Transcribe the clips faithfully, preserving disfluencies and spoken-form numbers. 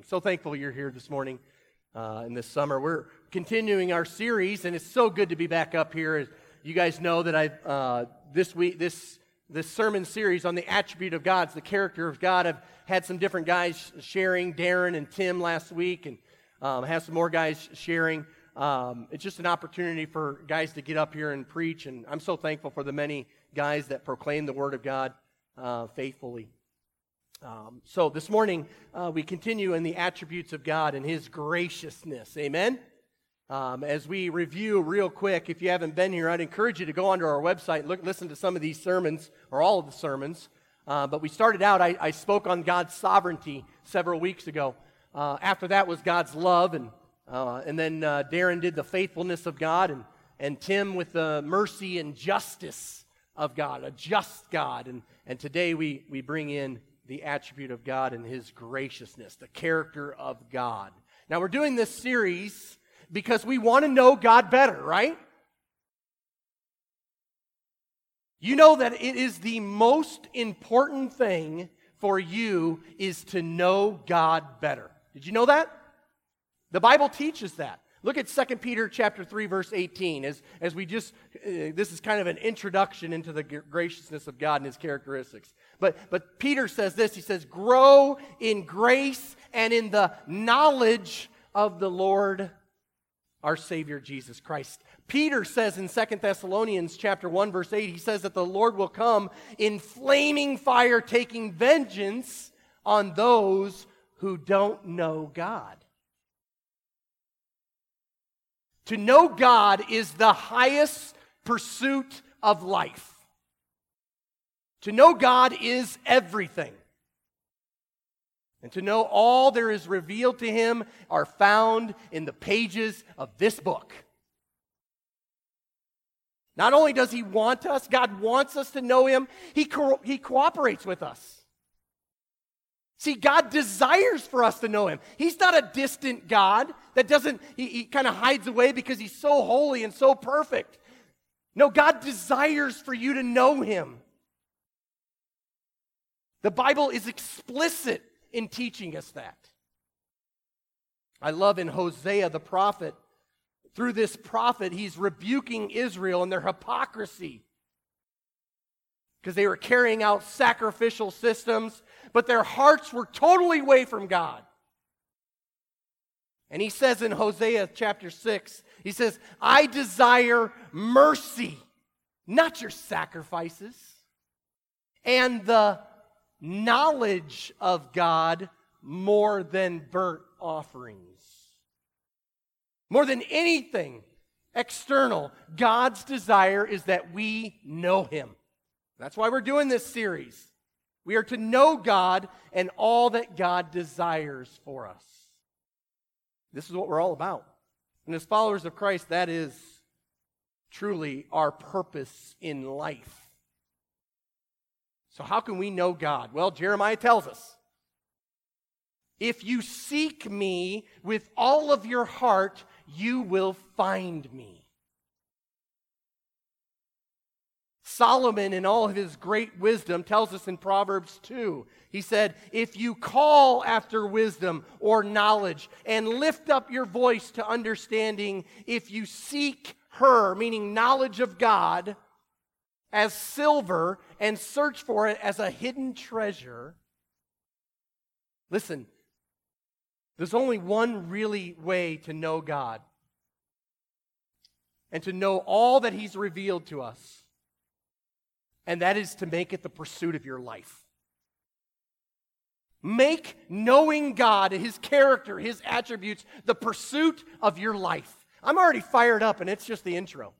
So thankful you're here this morning uh, and this summer. We're continuing our series, and it's so good to be back up here. You guys know that I uh, this week this this sermon series on the attribute of God, the character of God. I've had some different guys sharing, Darren and Tim last week, and um, have some more guys sharing. Um, it's just an opportunity for guys to get up here and preach, and I'm so thankful for the many guys that proclaim the Word of God uh, faithfully. Um, so this morning, uh, we continue in the attributes of God and His graciousness. Amen? Um, as we review real quick, if you haven't been here, I'd encourage you to go onto our website and look, listen to some of these sermons, or all of the sermons. Uh, but we started out, I, I spoke on God's sovereignty several weeks ago. Uh, after that was God's love, and uh, and then uh, Darren did the faithfulness of God, and, and Tim with the mercy and justice of God, a just God. And, and today we, we bring in the attribute of God and His graciousness, the character of God. Now, we're doing this series because we want to know God better, right? You know that it is the most important thing for you is to know God better. Did you know that? The Bible teaches that. Look at Second Peter chapter three, verse eighteen. As, as we just, uh, this is kind of an introduction into the graciousness of God and His characteristics. But, but Peter says this, he says, grow in grace and in the knowledge of the Lord, our Savior, Jesus Christ. Peter says in Second Thessalonians chapter one, verse eight, he says that the Lord will come in flaming fire, taking vengeance on those who don't know God. To know God is the highest pursuit of life. To know God is everything. And to know all there is revealed to Him are found in the pages of this book. Not only does He want us, God wants us to know Him, He, co- he cooperates with us. See, God desires for us to know Him. He's not a distant God that doesn't, He, he kind of hides away because He's so holy and so perfect. No, God desires for you to know Him. The Bible is explicit in teaching us that. I love in Hosea the prophet, through this prophet, he's rebuking Israel and their hypocrisy. Because they were carrying out sacrificial systems, but their hearts were totally away from God. And he says in Hosea chapter six, he says, I desire mercy, not your sacrifices, and the knowledge of God more than burnt offerings. More than anything external, God's desire is that we know Him. That's why we're doing this series. We are to know God and all that God desires for us. This is what we're all about. And as followers of Christ, that is truly our purpose in life. So how can we know God? Well, Jeremiah tells us, if you seek me with all of your heart, you will find me. Solomon, in all of his great wisdom, tells us in Proverbs two, he said, if you call after wisdom or knowledge and lift up your voice to understanding, if you seek her, meaning knowledge of God, as silver and search for it as a hidden treasure. Listen, there's only one really way to know God and to know all that He's revealed to us. And that is to make it the pursuit of your life. Make knowing God, His character, His attributes, the pursuit of your life. I'm already fired up, and it's just the intro.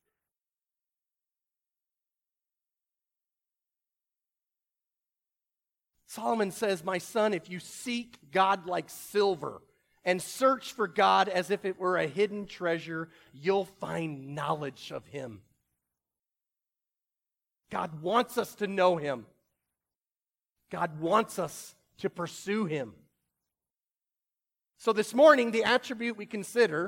Solomon says, my son, if you seek God like silver and search for God as if it were a hidden treasure, you'll find knowledge of Him. God wants us to know Him. God wants us to pursue Him. So this morning, the attribute we consider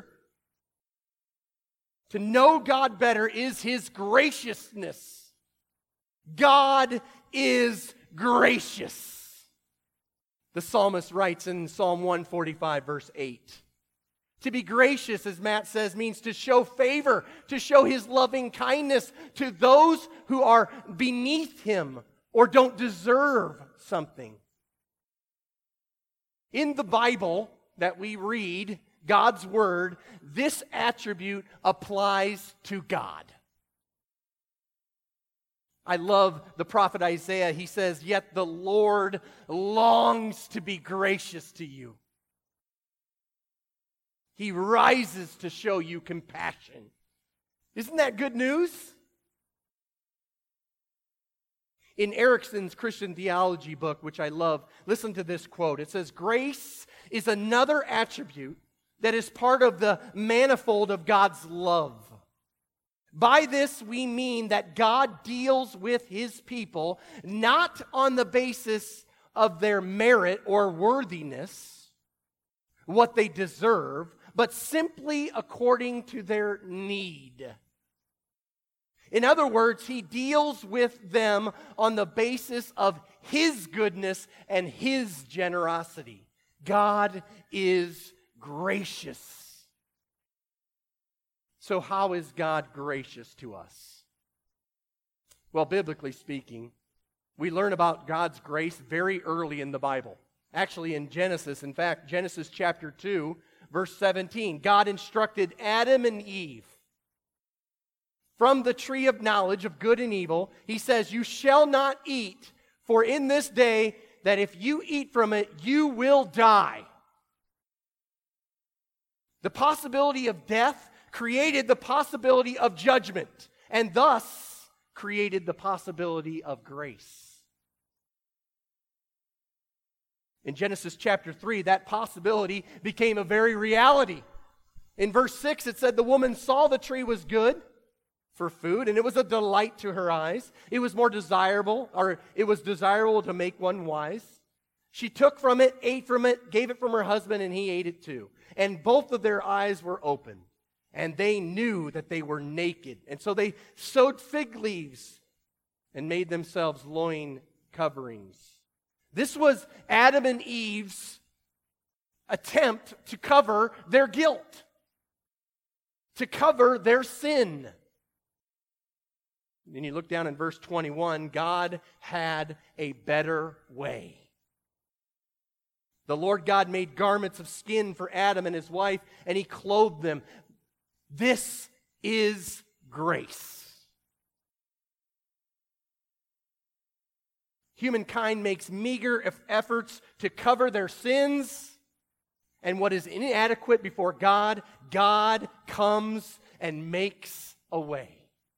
to know God better is His graciousness. God is gracious. The psalmist writes in Psalm one forty-five, verse eight. To be gracious, as Matt says, means to show favor, to show his loving kindness to those who are beneath him or don't deserve something. In the Bible that we read, God's Word, this attribute applies to God. I love the prophet Isaiah. He says, "Yet the Lord longs to be gracious to you. He rises to show you compassion." Isn't that good news? In Erickson's Christian theology book, which I love, listen to this quote. It says, "Grace is another attribute that is part of the manifold of God's love. By this we mean that God deals with his people not on the basis of their merit or worthiness, what they deserve, but simply according to their need. In other words, he deals with them on the basis of his goodness and his generosity. God is gracious. So how is God gracious to us? Well, biblically speaking, we learn about God's grace very early in the Bible. Actually, in Genesis, in fact, Genesis chapter two, verse seventeen, God instructed Adam and Eve from the tree of knowledge of good and evil. He says, "You shall not eat, for in this day that if you eat from it, you will die." The possibility of death created the possibility of judgment, and thus created the possibility of grace. In Genesis chapter three, that possibility became a very reality. In verse six, it said, "The woman saw the tree was good for food, and it was a delight to her eyes. It was more desirable, or it was desirable to make one wise. She took from it, ate from it, gave it from her husband, and he ate it too. And both of their eyes were open, and they knew that they were naked. And so they sewed fig leaves and made themselves loin coverings." This was Adam and Eve's attempt to cover their guilt, to cover their sin. Then you look down in verse twenty-one, God had a better way. The Lord God made garments of skin for Adam and his wife, and he clothed them. This is grace. Humankind makes meager efforts to cover their sins, and what is inadequate before God, God comes and makes a way.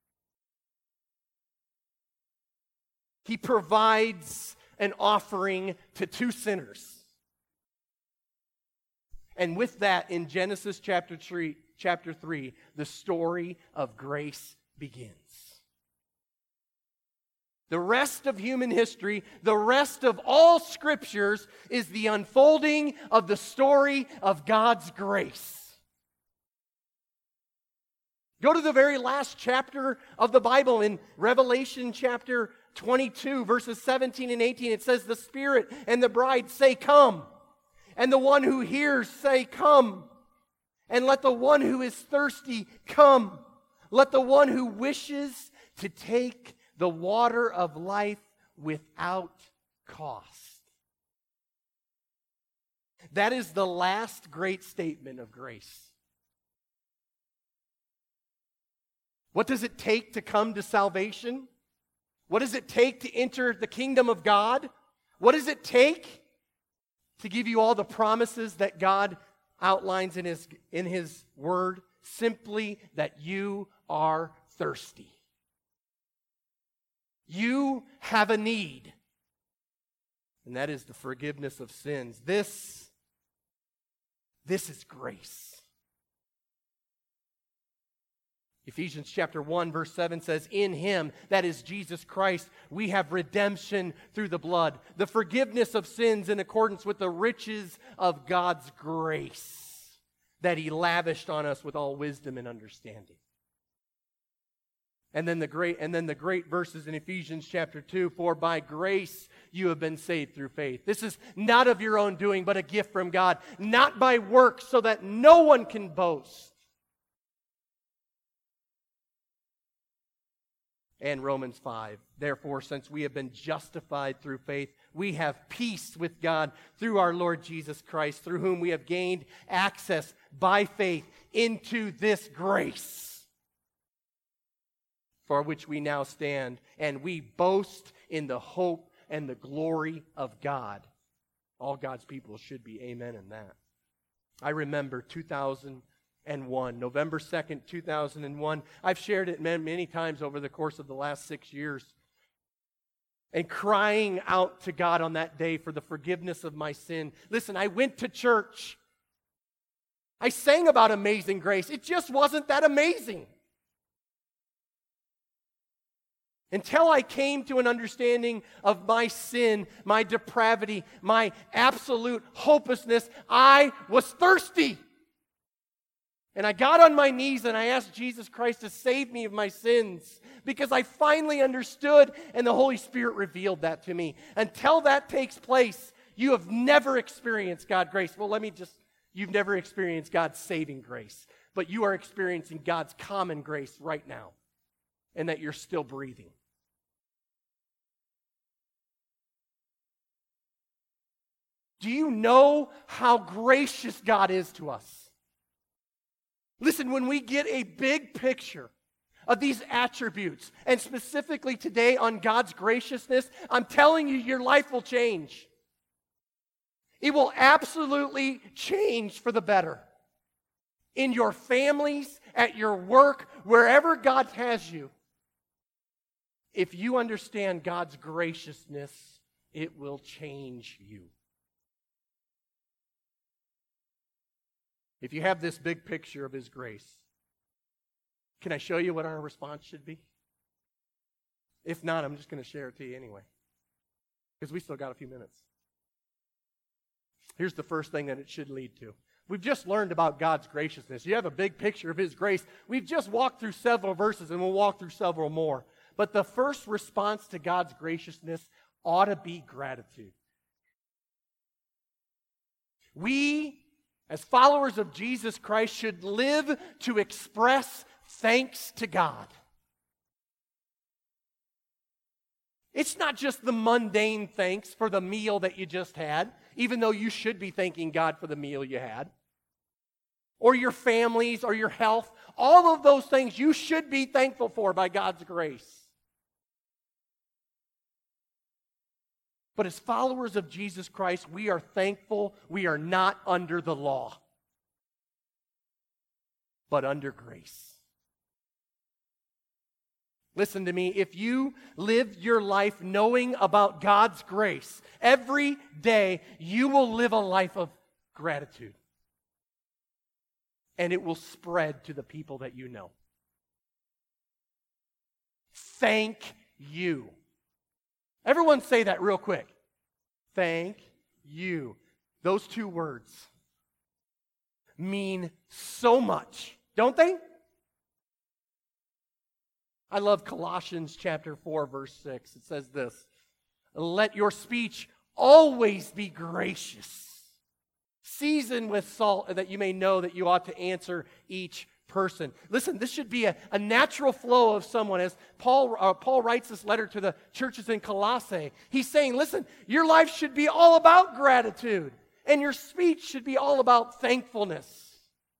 He provides an offering to two sinners. And with that, in Genesis chapter three, chapter three, the story of grace begins. The rest of human history, the rest of all scriptures, is the unfolding of the story of God's grace. Go to the very last chapter of the Bible in Revelation chapter twenty-two, verses seventeen and eighteen. It says, "The Spirit and the bride say, 'Come.' And the one who hears say, 'Come.' And let the one who is thirsty come. Let the one who wishes to take the water of life without cost." That is the last great statement of grace. What does it take to come to salvation? What does it take to enter the kingdom of God? What does it take to give you all the promises that God outlines in His, in His Word? Simply that you are thirsty. You have a need, and that is the forgiveness of sins. This, this is grace. Ephesians chapter one, verse seven says, "In Him," that is Jesus Christ, "we have redemption through the blood, the forgiveness of sins in accordance with the riches of God's grace that He lavished on us with all wisdom and understanding." And then the great and then the great verses in Ephesians chapter two, for by grace you have been saved through faith. This is not of your own doing, but a gift from God, not by works, so that no one can boast. And Romans five, therefore, since we have been justified through faith, we have peace with God through our Lord Jesus Christ, through whom we have gained access by faith into this grace, for which we now stand, and we boast in the hope and the glory of God. All God's people should be amen in that. I remember two thousand one, November second, two thousand one. I've shared it many, many times over the course of the last six years. And crying out to God on that day for the forgiveness of my sin. Listen, I went to church. I sang about amazing grace. It just wasn't that amazing. Until I came to an understanding of my sin, my depravity, my absolute hopelessness, I was thirsty. And I got on my knees and I asked Jesus Christ to save me of my sins because I finally understood and the Holy Spirit revealed that to me. Until that takes place, you have never experienced God's grace. Well, let me just, you've never experienced God's saving grace, but you are experiencing God's common grace right now, and that you're still breathing. Do you know how gracious God is to us? Listen, when we get a big picture of these attributes, and specifically today on God's graciousness, I'm telling you, your life will change. It will absolutely change for the better. In your families, at your work, wherever God has you. If you understand God's graciousness, it will change you. If you have this big picture of His grace, can I show you what our response should be? If not, I'm just going to share it to you anyway, because we still got a few minutes. Here's the first thing that it should lead to. We've just learned about God's graciousness. You have a big picture of His grace. We've just walked through several verses, and we'll walk through several more. But the first response to God's graciousness ought to be gratitude. We, as followers of Jesus Christ, should live to express thanks to God. It's not just the mundane thanks for the meal that you just had, even though you should be thanking God for the meal you had, or your families, or your health. All of those things you should be thankful for by God's grace. But as followers of Jesus Christ, we are thankful we are not under the law, but under grace. Listen to me, if you live your life knowing about God's grace, every day you will live a life of gratitude. And it will spread to the people that you know. Thank you. Everyone say that real quick. Thank you. Those two words mean so much, don't they? I love Colossians chapter four, verse six. It says this, let your speech always be gracious, seasoned with salt, that you may know that you ought to answer each person. Listen, this should be a, a natural flow of someone. As Paul, uh, Paul writes this letter to the churches in Colossae, he's saying, listen, your life should be all about gratitude, and your speech should be all about thankfulness.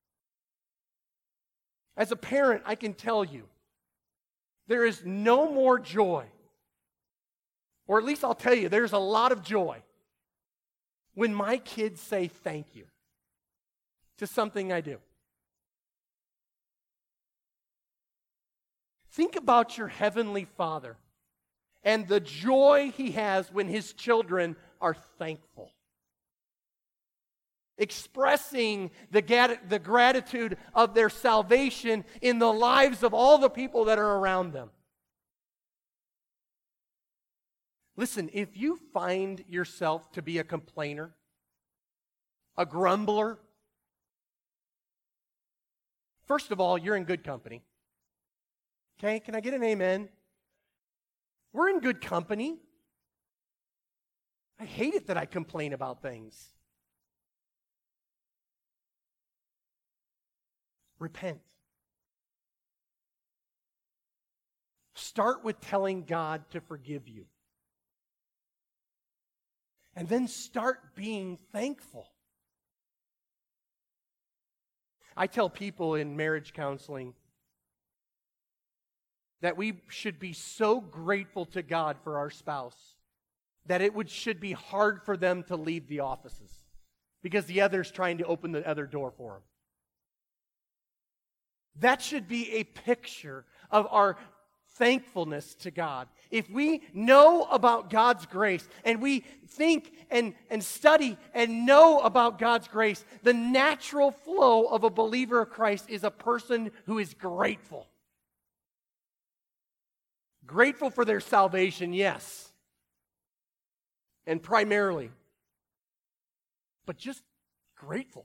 As a parent, I can tell you, there is no more joy, or at least I'll tell you, there's a lot of joy when my kids say thank you to something I do. Think about your heavenly Father and the joy He has when His children are thankful. Expressing the, grat- the gratitude of their salvation in the lives of all the people that are around them. Listen, if you find yourself to be a complainer, a grumbler, first of all, you're in good company. Okay, can I get an amen? We're in good company. I hate it that I complain about things. Repent. Start with telling God to forgive you. And then start being thankful. I tell people in marriage counseling that we should be so grateful to God for our spouse that it would should be hard for them to leave the offices because the other's trying to open the other door for them. That should be a picture of our thankfulness to God. If we know about God's grace and we think and, and study and know about God's grace, the natural flow of a believer of Christ is a person who is grateful. Grateful for their salvation, yes. And primarily. But just grateful.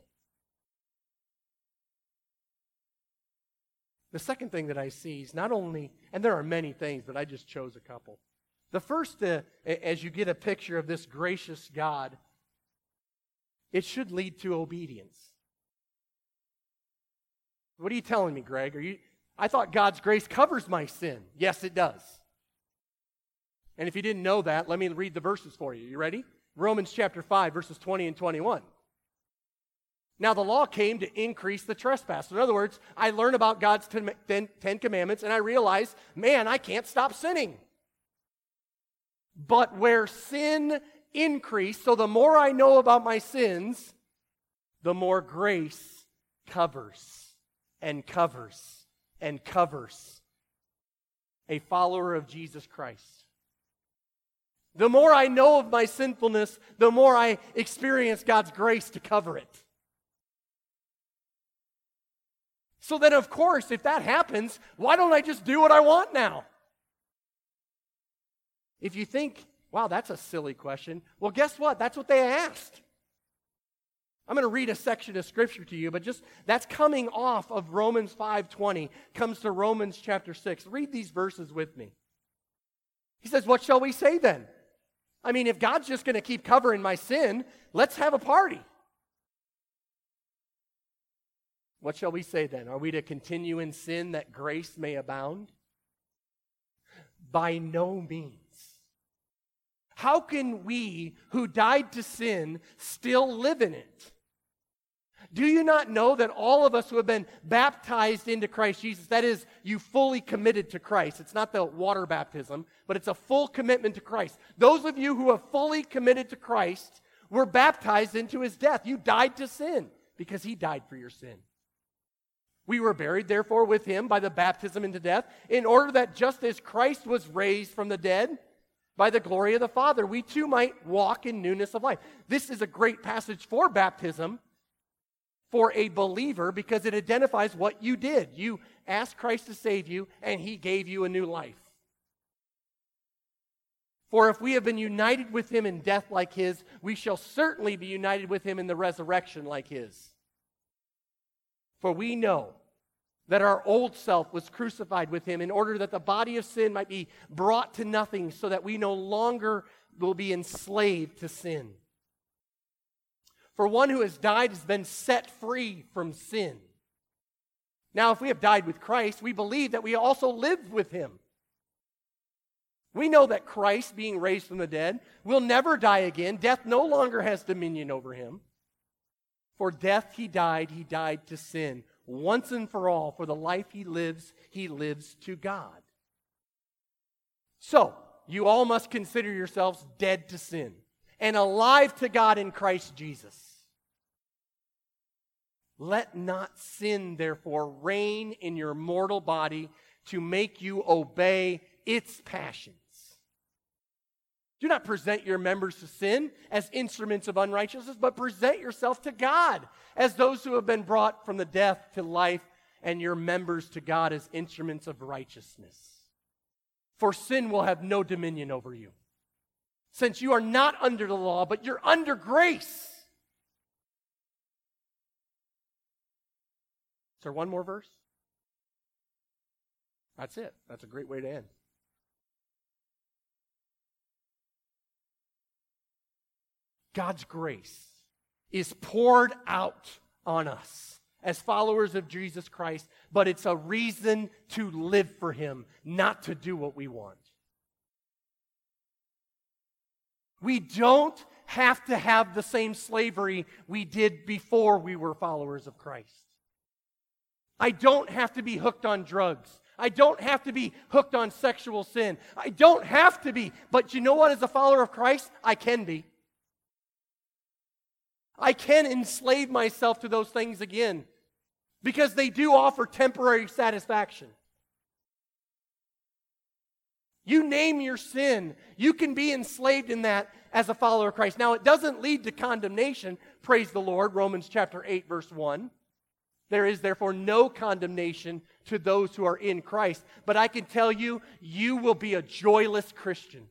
The second thing that I see is not only, and there are many things, but I just chose a couple. The first, uh, as you get a picture of this gracious God, it should lead to obedience. What are you telling me, Greg? Are you? I thought God's grace covers my sin. Yes, it does. And if you didn't know that, let me read the verses for you. You ready? Romans chapter five, verses twenty and twenty-one. Now the law came to increase the trespass. In other words, I learn about God's ten, ten, ten commandments and I realize, man, I can't stop sinning. But where sin increased, so the more I know about my sins, the more grace covers and covers and covers a follower of Jesus Christ. The more I know of my sinfulness, the more I experience God's grace to cover it. So then, of course, if that happens, why don't I just do what I want now? If you think, wow, that's a silly question, well, guess what? That's what they asked. I'm going to read a section of Scripture to you, but just that's coming off of Romans five twenty, comes to Romans chapter six. Read these verses with me. He says, what shall we say then? I mean, if God's just going to keep covering my sin, let's have a party. What shall we say then? Are we to continue in sin that grace may abound? By no means. How can we who died to sin still live in it? Do you not know that all of us who have been baptized into Christ Jesus, that is, you fully committed to Christ. It's not the water baptism, but it's a full commitment to Christ. Those of you who have fully committed to Christ were baptized into his death. You died to sin because he died for your sin. We were buried, therefore, with him by the baptism into death, in order that just as Christ was raised from the dead by the glory of the Father, we too might walk in newness of life. This is a great passage for baptism for a believer because it identifies what you did. You asked Christ to save you, and he gave you a new life. For if we have been united with him in death like his, we shall certainly be united with him in the resurrection like his. For we know that our old self was crucified with him in order that the body of sin might be brought to nothing so that we no longer will be enslaved to sin. For one who has died has been set free from sin. Now, if we have died with Christ, we believe that we also live with him. We know that Christ, being raised from the dead, will never die again. Death no longer has dominion over him. For death he died, he died to sin. Once and for all, for the life he lives, he lives to God. So, you all must consider yourselves dead to sin and alive to God in Christ Jesus. Let not sin, therefore, reign in your mortal body to make you obey its passions. Do not present your members to sin as instruments of unrighteousness, but present yourself to God as those who have been brought from the death to life, and your members to God as instruments of righteousness. For sin will have no dominion over you, since you are not under the law, but you're under grace. Is there one more verse? That's it. That's a great way to end. God's grace is poured out on us as followers of Jesus Christ, but it's a reason to live for Him, not to do what we want. We don't have to have the same slavery we did before we were followers of Christ. I don't have to be hooked on drugs. I don't have to be hooked on sexual sin. I don't have to be. But you know what? As a follower of Christ, I can be. I can enslave myself to those things again because they do offer temporary satisfaction. You name your sin, you can be enslaved in that as a follower of Christ. Now, it doesn't lead to condemnation, praise the Lord, Romans chapter eight, verse one. There is therefore no condemnation to those who are in Christ. But I can tell you, you will be a joyless Christian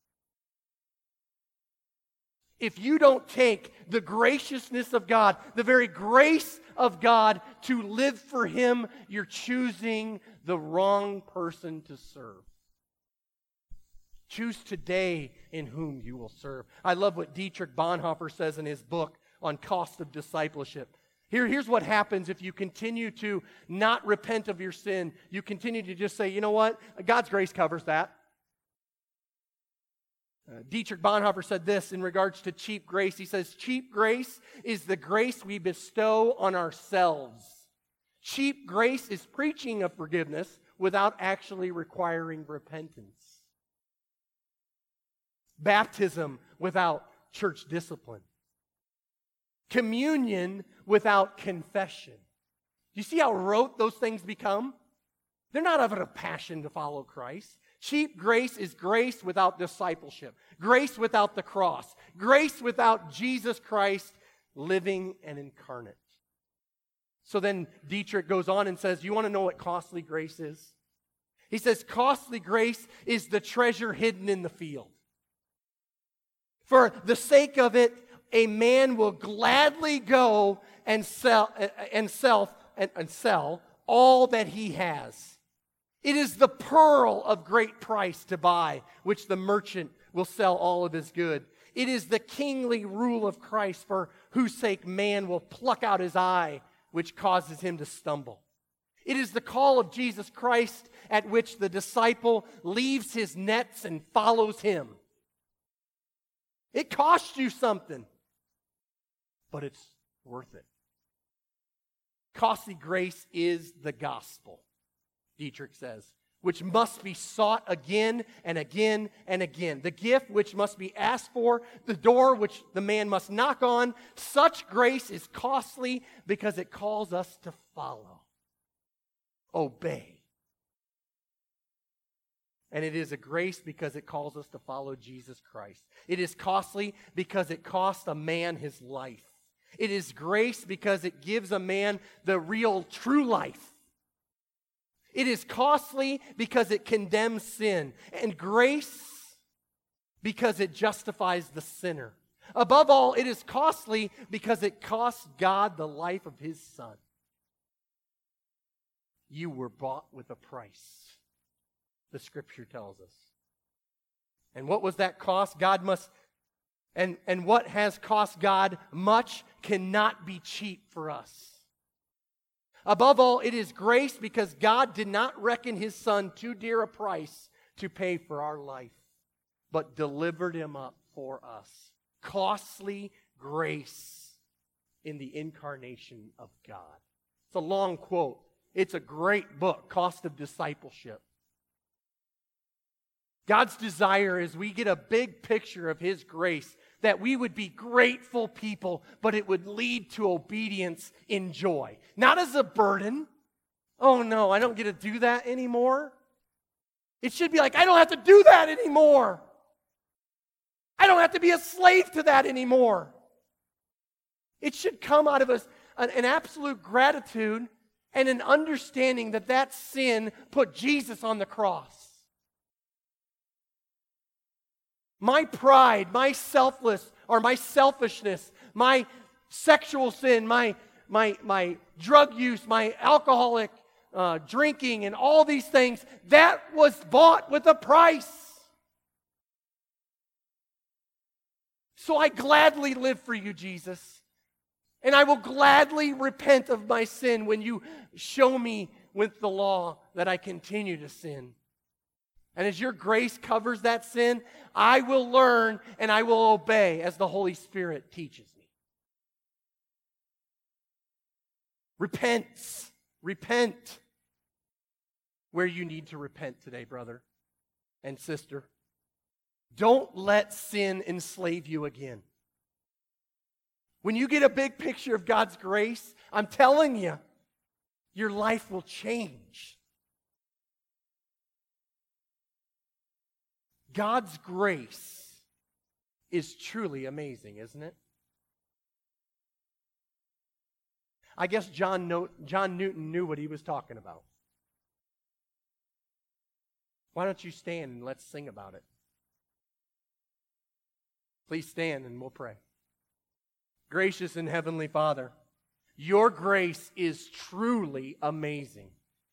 if you don't take the graciousness of God, the very grace of God to live for Him. You're choosing the wrong person to serve. Choose today in whom you will serve. I love what Dietrich Bonhoeffer says in his book on cost of discipleship. Here, here's what happens if you continue to not repent of your sin. You continue to just say, you know what? God's grace covers that. Uh, Dietrich Bonhoeffer said this in regards to cheap grace. He says, cheap grace is the grace we bestow on ourselves. Cheap grace is preaching of forgiveness without actually requiring repentance. Baptism without church discipline. Communion without confession. You see how rote those things become? They're not of a passion to follow Christ. Cheap grace is grace without discipleship. Grace without the cross. Grace without Jesus Christ living and incarnate. So then Dietrich goes on and says, you want to know what costly grace is? He says, costly grace is the treasure hidden in the field. For the sake of it, a man will gladly go and sell and sell and, and sell all that he has. It is the pearl of great price to buy, which the merchant will sell all of his good. It is the kingly rule of Christ, for whose sake man will pluck out his eye, which causes him to stumble. It is the call of Jesus Christ at which the disciple leaves his nets and follows Him. It costs you something, but it's worth it. Costly grace is the gospel, Dietrich says, which must be sought again and again and again. The gift which must be asked for, the door which the man must knock on. Such grace is costly because it calls us to follow, obey. And it is a grace because it calls us to follow Jesus Christ. It is costly because it costs a man his life. It is grace because it gives a man the real true life. It is costly because it condemns sin. And grace because it justifies the sinner. Above all, it is costly because it costs God the life of His Son. You were bought with a price, the Scripture tells us. And what was that cost? God must, and, and what has cost God much cannot be cheap for us. Above all, it is grace because God did not reckon His Son too dear a price to pay for our life, but delivered Him up for us. Costly grace in the incarnation of God. It's a long quote. It's a great book, Cost of Discipleship. God's desire is we get a big picture of His grace, that we would be grateful people, but it would lead to obedience in joy. Not as a burden. Oh no, I don't get to do that anymore. It should be like, I don't have to do that anymore. I don't have to be a slave to that anymore. It should come out of us an, an absolute gratitude and an understanding that that sin put Jesus on the cross. My pride, my selfless, or my selfishness, my sexual sin, my, my, my drug use, my alcoholic uh, drinking and all these things, that was bought with a price. So I gladly live for you, Jesus. And I will gladly repent of my sin when you show me with the law that I continue to sin. And as your grace covers that sin, I will learn and I will obey as the Holy Spirit teaches me. Repent. Repent where you need to repent today, brother and sister. Don't let sin enslave you again. When you get a big picture of God's grace, I'm telling you, your life will change. God's grace is truly amazing, isn't it? I guess John, no- John Newton knew what he was talking about. Why don't you stand and let's sing about it? Please stand and we'll pray. Gracious and Heavenly Father, your grace is truly amazing.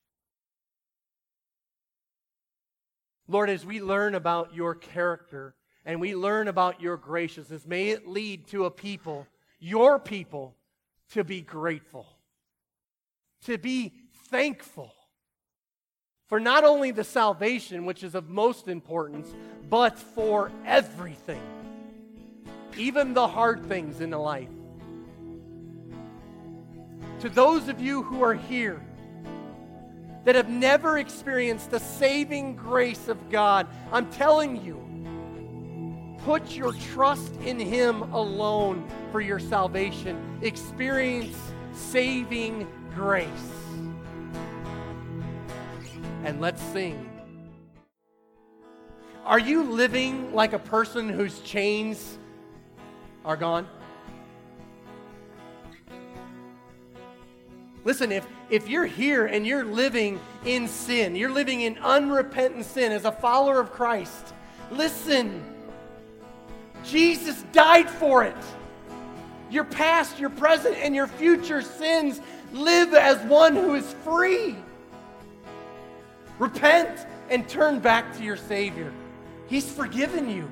Lord, as we learn about your character and we learn about your graciousness, may it lead to a people, your people, to be grateful, to be thankful for not only the salvation, which is of most importance, but for everything, even the hard things in the life. To those of you who are here that have never experienced the saving grace of God, I'm telling you, put your trust in Him alone for your salvation. Experience saving grace. And let's sing. Are you living like a person whose chains are gone? Listen, if, if you're here and you're living in sin, you're living in unrepentant sin as a follower of Christ, listen, Jesus died for it. Your past, your present, and your future sins live as one who is free. Repent and turn back to your Savior. He's forgiven you.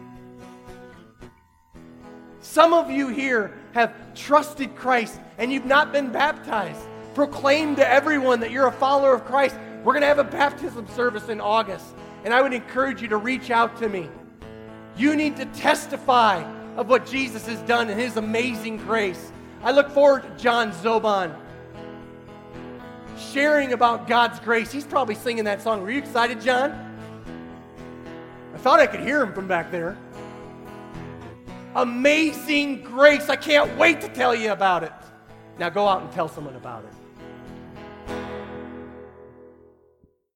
Some of you here have trusted Christ and you've not been baptized. Proclaim to everyone that you're a follower of Christ. We're going to have a baptism service in August, and I would encourage you to reach out to me. You need to testify of what Jesus has done in His amazing grace. I look forward to John Zoban sharing about God's grace. He's probably singing that song. Were you excited, John? I thought I could hear him from back there. Amazing grace. I can't wait to tell you about it. Now go out and tell someone about it.